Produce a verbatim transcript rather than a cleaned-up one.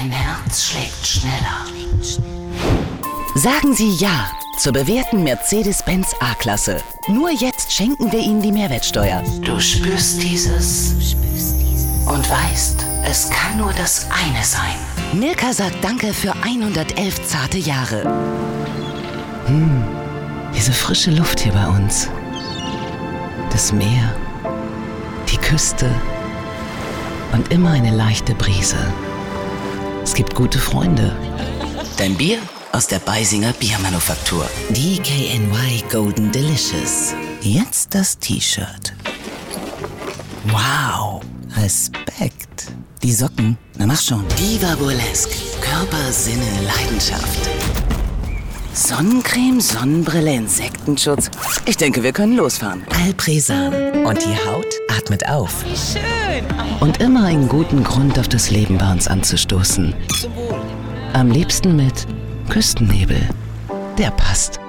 Dein Herz schlägt schneller. Sagen Sie Ja zur bewährten Mercedes-Benz A-Klasse. Nur jetzt schenken wir Ihnen die Mehrwertsteuer. Du spürst dieses und weißt, es kann nur das eine sein. Milka sagt Danke für hundertelf zarte Jahre. Hm, diese frische Luft hier bei uns. Das Meer, die Küste und immer eine leichte Brise. Es gibt gute Freunde. Dein Bier aus der Beisinger Biermanufaktur. D K N Y Golden Delicious. Jetzt das T-Shirt. Wow, Respekt. Die Socken, na mach schon. Diva Burlesque. Körper, Sinne, Leidenschaft. Sonnencreme, Sonnenbrille, Insektenschutz. Ich denke, wir können losfahren. Alpresan. Und die Haut atmet auf. Wie schön. Und immer einen guten Grund, auf das Leben bei uns anzustoßen. Am liebsten mit Küstennebel. Der passt.